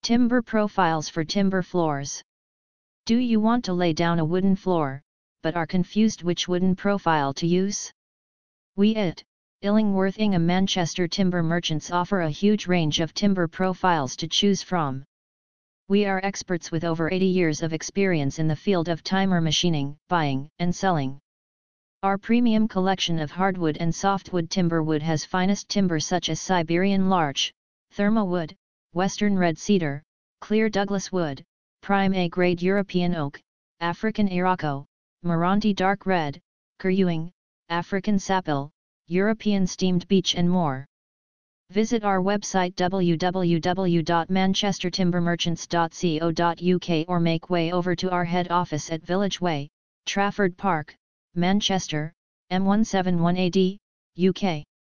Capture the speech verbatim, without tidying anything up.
Timber profiles for timber floors. Do you want to lay down a wooden floor, but are confused which wooden profile to use? We at Illingworth Ingham Manchester Timber Merchants offer a huge range of timber profiles to choose from. We are experts with over eighty years of experience in the field of timber machining, buying, and selling. Our premium collection of hardwood and softwood timber wood has finest timber such as Siberian larch, Thermowood, Western red cedar, clear Douglas wood, prime A-grade European oak, African Iroko, Meranti dark red, Kerewing, African sapele, European steamed beech and more. Visit our website w w w dot manchester timber merchants dot co dot u k or make way over to our head office at Village Way, Trafford Park, Manchester, M one seven one A D, U K.